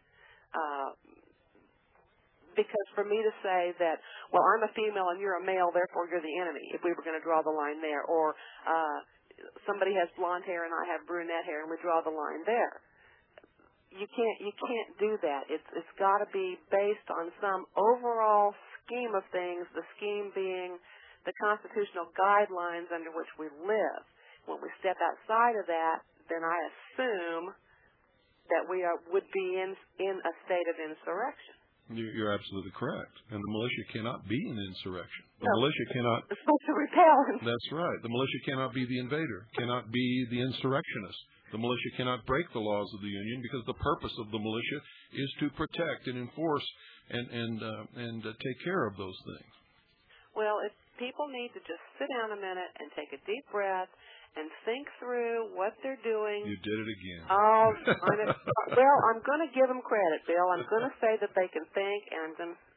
Because for me to say that, well, I'm a female and you're a male, therefore you're the enemy, if we were going to draw the line there. Or somebody has blonde hair and I have brunette hair and we draw the line there. You can't do that. It's got to be based on some overall scheme of things, the scheme being the constitutional guidelines under which we live. When we step outside of that, then I assume that we would be in a state of insurrection. You're absolutely correct. And the militia cannot be an insurrection. The No. militia cannot... It's supposed to repel. That's right. The militia cannot be the invader, cannot be the insurrectionist. The militia cannot break the laws of the Union because the purpose of the militia is to protect and enforce and take care of those things. Well, if people need to just sit down a minute and take a deep breath and think through what they're doing. You did it again. Oh, well, I'm going to give them credit, Bill. I'm going to say that they can think, and I'm going to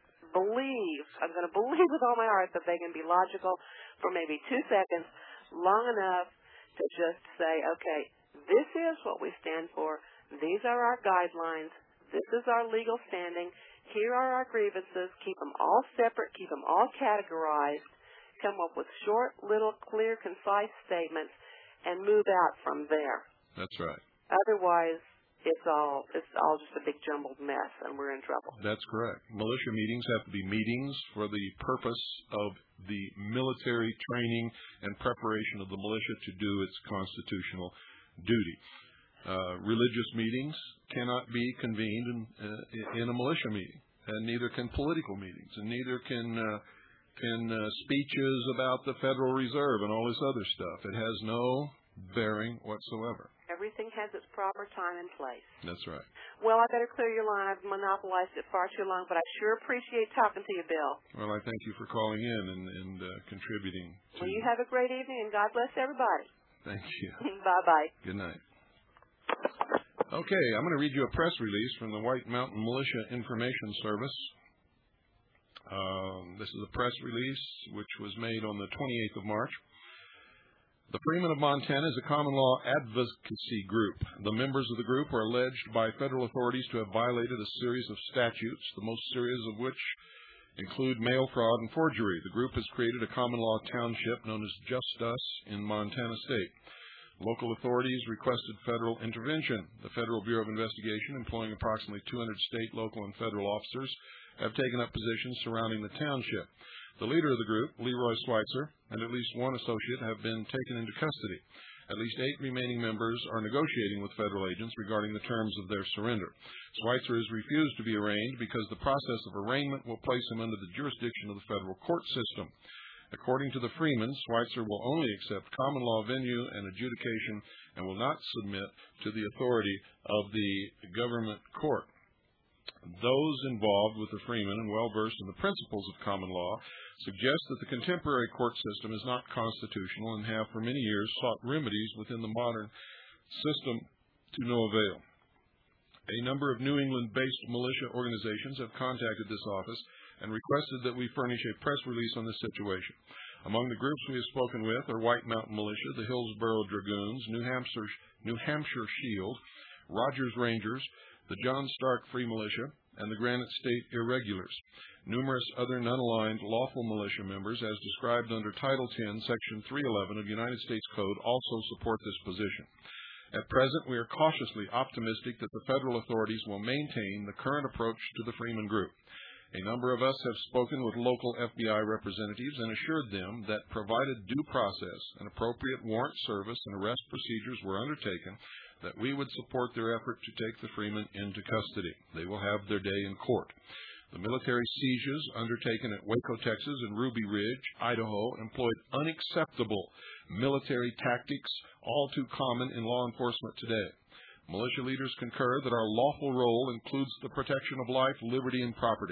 believe with all my heart that they can be logical for maybe 2 seconds, long enough to just say, okay, this is what we stand for. These are our guidelines. This is our legal standing. Here are our grievances. Keep them all separate. Keep them all categorized. Come up with short, little, clear, concise statements, and move out from there. That's right. Otherwise, it's all just a big jumbled mess, and we're in trouble. That's correct. Militia meetings have to be meetings for the purpose of the military training and preparation of the militia to do its constitutional duty. Religious meetings cannot be convened in a militia meeting, and neither can political meetings, and neither can speeches about the Federal Reserve and all this other stuff. It has no bearing whatsoever. Everything has its proper time and place. That's right. Well, I better clear your line. I've monopolized it far too long, but I sure appreciate talking to you, Bill. Well, I thank you for calling in and contributing to... Well, you have a great evening, and God bless everybody. Thank you. Bye-bye. Good night. Okay, I'm going to read you a press release from the White Mountain Militia Information Service. This is a press release which was made on the 28th of March. The Freemen of Montana is a common law advocacy group. The members of the group are alleged by federal authorities to have violated a series of statutes, the most serious of which include mail fraud and forgery. The group has created a common law township known as Just Us in Montana State. Local authorities requested federal intervention. The Federal Bureau of Investigation, employing approximately 200 state, local, and federal officers, have taken up positions surrounding the township. The leader of the group, Leroy Schweitzer, and at least one associate have been taken into custody. At least 8 remaining members are negotiating with federal agents regarding the terms of their surrender. Schweitzer has refused to be arraigned because the process of arraignment will place him under the jurisdiction of the federal court system. According to the Freemen, Schweitzer will only accept common law venue and adjudication and will not submit to the authority of the government court. Those involved with the Freemen and well-versed in the principles of common law suggest that the contemporary court system is not constitutional and have for many years sought remedies within the modern system to no avail. A number of New England-based militia organizations have contacted this office and requested that we furnish a press release on this situation. Among the groups we have spoken with are White Mountain Militia, the Hillsborough Dragoons, New Hampshire Shield, Rogers Rangers, the John Stark Free Militia, and the Granite State Irregulars. Numerous other non-aligned lawful militia members, as described under Title 10, Section 311 of United States Code, also support this position. At present, we are cautiously optimistic that the federal authorities will maintain the current approach to the Freeman Group. A number of us have spoken with local FBI representatives and assured them that provided due process and appropriate warrant service and arrest procedures were undertaken, that we would support their effort to take the Freemen into custody. They will have their day in court. The military sieges undertaken at Waco, Texas, and Ruby Ridge, Idaho, employed unacceptable military tactics, all too common in law enforcement today. Militia leaders concur that our lawful role includes the protection of life, liberty, and property.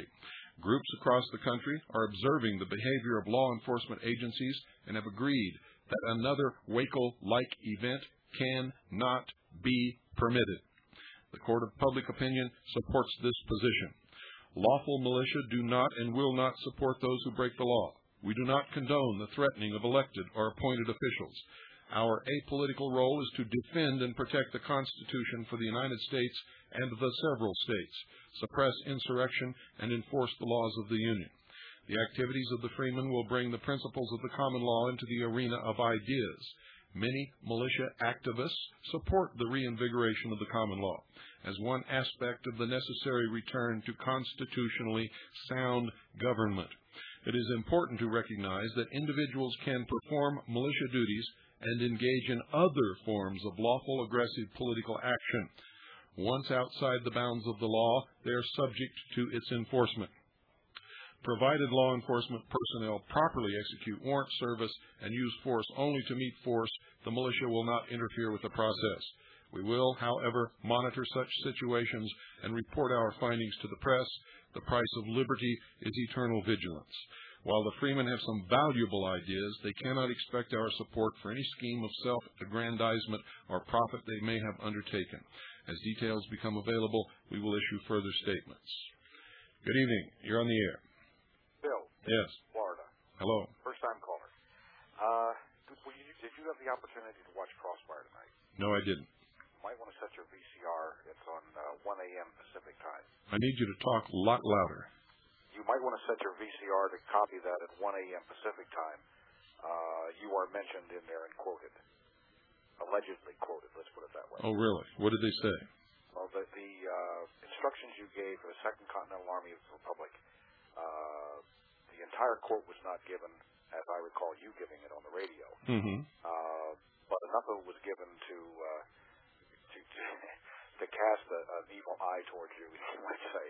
Groups across the country are observing the behavior of law enforcement agencies and have agreed that another Waco-like event cannot be permitted. The Court of Public Opinion supports this position. Lawful militia do not and will not support those who break the law. We do not condone the threatening of elected or appointed officials. Our apolitical role is to defend and protect the Constitution for the United States and the several states, suppress insurrection, and enforce the laws of the Union. The activities of the Freemen will bring the principles of the common law into the arena of ideas. Many militia activists support the reinvigoration of the common law as one aspect of the necessary return to constitutionally sound government. It is important to recognize that individuals can perform militia duties and engage in other forms of lawful aggressive political action. Once outside the bounds of the law, they are subject to its enforcement. Provided law enforcement personnel properly execute warrant service and use force only to meet force, the militia will not interfere with the process. We will, however, monitor such situations and report our findings to the press. The price of liberty is eternal vigilance. While the Freemen have some valuable ideas, they cannot expect our support for any scheme of self-aggrandizement or profit they may have undertaken. As details become available, we will issue further statements. Good evening. You're on the air. Bill. Yes. Florida. Hello. First-time caller. Did you have the opportunity to watch Crossfire tonight? No, I didn't. You might want to set your VCR. It's on 1 a.m. Pacific time. I need you to talk a lot louder. You might want to set your VCR to copy that at 1 a.m. Pacific time. You are mentioned in there and quoted. Allegedly quoted, let's put it that way. Oh, really? What did they say? Well, the instructions you gave for the Second Continental Army of the Republic, the entire quote was not given, as I recall you giving it on the radio. Mm-hmm. But enough of it was given to cast an evil eye towards you, you might say,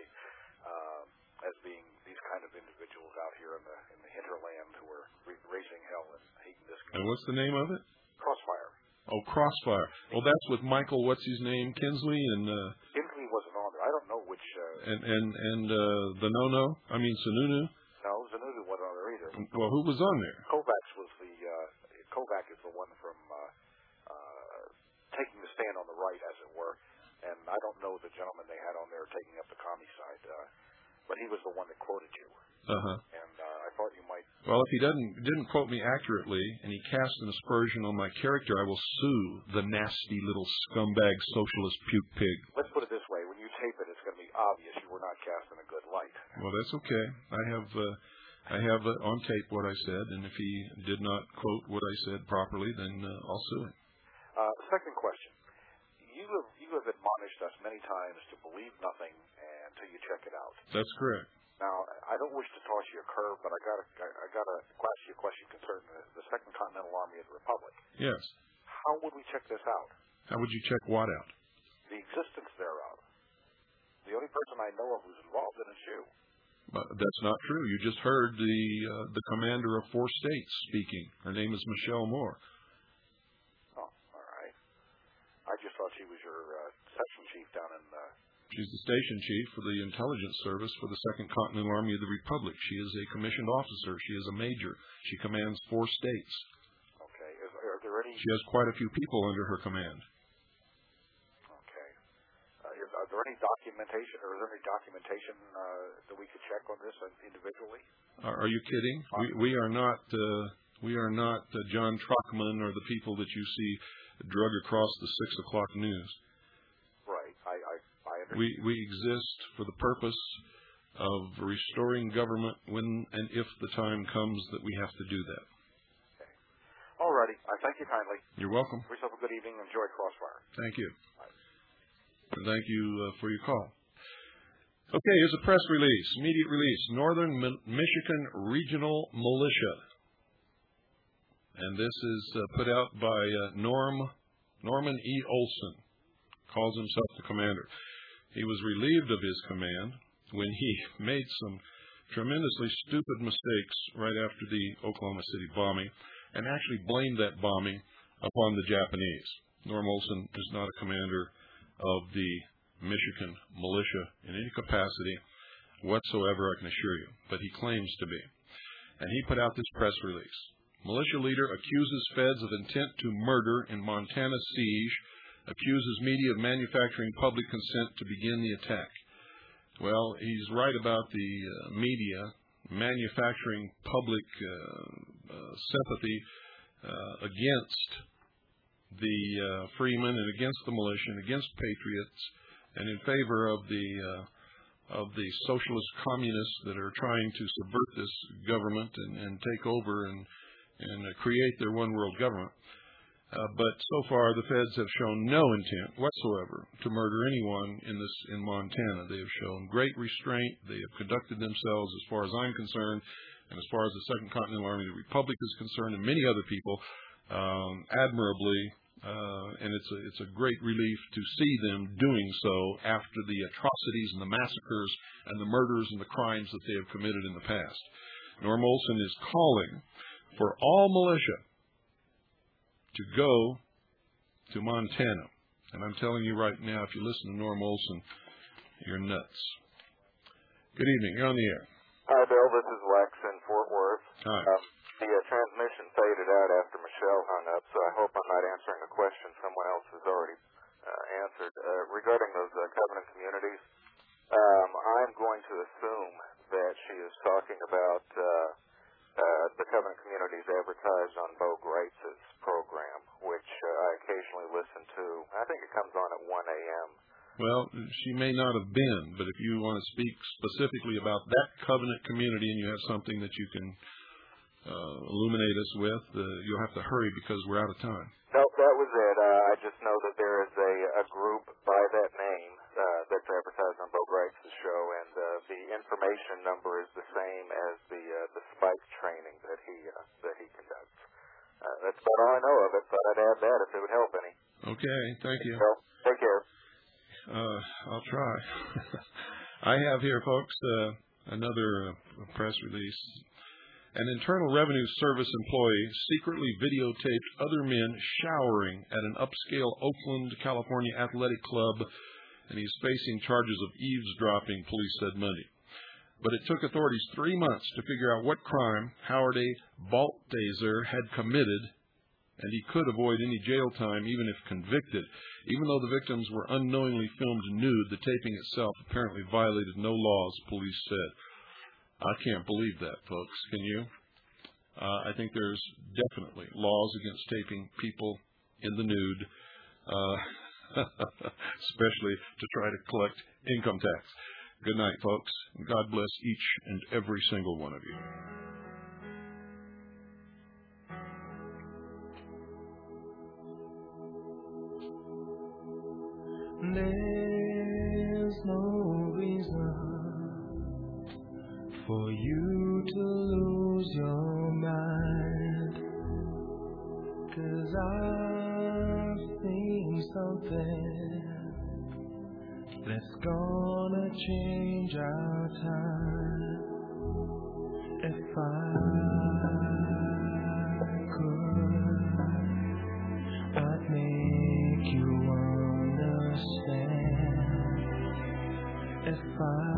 as being these kind of individuals out here in the hinterland who are raising hell and hating this country. And what's the name of it? Crossfire. Oh, Crossfire. Well, that's with Michael, what's his name, Kinsley, and Kinsley wasn't on there. I don't know which. And the No-No. I mean Sununu. No, Sununu wasn't on there either. Well, who was on there? Kovacs was Kovac is the one from taking the stand on the right, as it were. And I don't know the gentleman they had on there taking up the commie side, but he was the one that quoted you. Uh-huh. And I thought you might. Well, if he didn't quote me accurately, and he cast an aspersion on my character, I will sue the nasty little scumbag socialist puke pig. Let's put it this way: when you tape it, it's going to be obvious you were not cast in a good light. Well, that's okay. I have on tape what I said, and if he did not quote what I said properly, then I'll sue him. Second question: You have admonished us many times to believe nothing until you check it out. That's correct. Now, I don't wish to toss you a curve, but I gotta ask you a question concerning the Second Continental Army of the Republic. Yes. How would we check this out? How would you check what out? The existence thereof. The only person I know of who's involved in it is you. That's not true. You just heard the commander of 4 states speaking. Her name is Michelle Moore. Oh, all right. I just thought she was your section chief down in. She's the station chief for the intelligence service for the Second Continental Army of the Republic. She is a commissioned officer. She is a major. She commands 4 states. Okay. Are there any? She has quite a few people under her command. Okay. Are there any documentation, or is there any documentation that we could check on this individually? Are you kidding? We are not John Truckman or the people that you see drug across the 6 o'clock news. Right. I understand. We exist for the purpose of restoring government when and if the time comes that we have to do that. Okay. All righty. I thank you kindly. You're welcome. Have yourself a good evening. Enjoy Crossfire. Thank you. Bye. And thank you for your call. Okay, here's a press release, immediate release, Northern Michigan Regional Militia. And this is put out by Norman E. Olson, calls himself the commander. He was relieved of his command when he made some tremendously stupid mistakes right after the Oklahoma City bombing and actually blamed that bombing upon the Japanese. Norm Olson is not a commander of the Michigan militia in any capacity. whatsoever, I can assure you, but he claims to be. And he put out this press release. Militia leader accuses feds of intent to murder in Montana siege, accuses media of manufacturing public consent to begin the attack. Well, he's right about the media manufacturing public sympathy against the freemen and against the militia and against patriots and in favor of the socialist communists that are trying to subvert this government and take over and create their one world government. But so far, the feds have shown no intent whatsoever to murder anyone in Montana. They have shown great restraint. They have conducted themselves, as far as I'm concerned, and as far as the Second Continental Army of the Republic is concerned, and many other people, admirably. And it's a great relief to see them doing so after the atrocities and the massacres and the murders and the crimes that they have committed in the past. Norm Olson is calling for all militia to go to Montana. And I'm telling you right now, if you listen to Norm Olson, you're nuts. Good evening. You're on the air. Hi, Bill. This is Wax in Fort Worth. Hi. The transmission faded out after Michelle hung up, so I hope I'm not answering a question someone else has already answered. Regarding those covenant communities, I'm going to assume that she is talking about the covenant communities advertised on Bo Greitz's program, which I occasionally listen to. I think it comes on at 1 a.m. Well, she may not have been, but if you want to speak specifically about that covenant community and you have something that you can illuminate us with, you'll have to hurry because we're out of time. Nope, that was it. I just know that there is a group by that name that's advertised on Bo Greitz's show, and the information number is the same as the spike training that he conducts. That's about all I know of it, but I'd add that if it would help any. Okay, thank you. Well, take care. I'll try. I have here, folks, another press release. An Internal Revenue Service employee secretly videotaped other men showering at an upscale Oakland, California athletic club, and he's facing charges of eavesdropping, police said Monday. But it took authorities 3 months to figure out what crime Howard A. Balthaser had committed, and he could avoid any jail time even if convicted. Even though the victims were unknowingly filmed nude, the taping itself apparently violated no laws, police said. I can't believe that, folks. Can you? I think there's definitely laws against taping people in the nude, especially to try to collect income tax. Good night, folks. God bless each and every single one of you. There's no reason for you to lose your mind, 'cause I've seen something that's gonna change our time. If I could, I'd make you understand. If I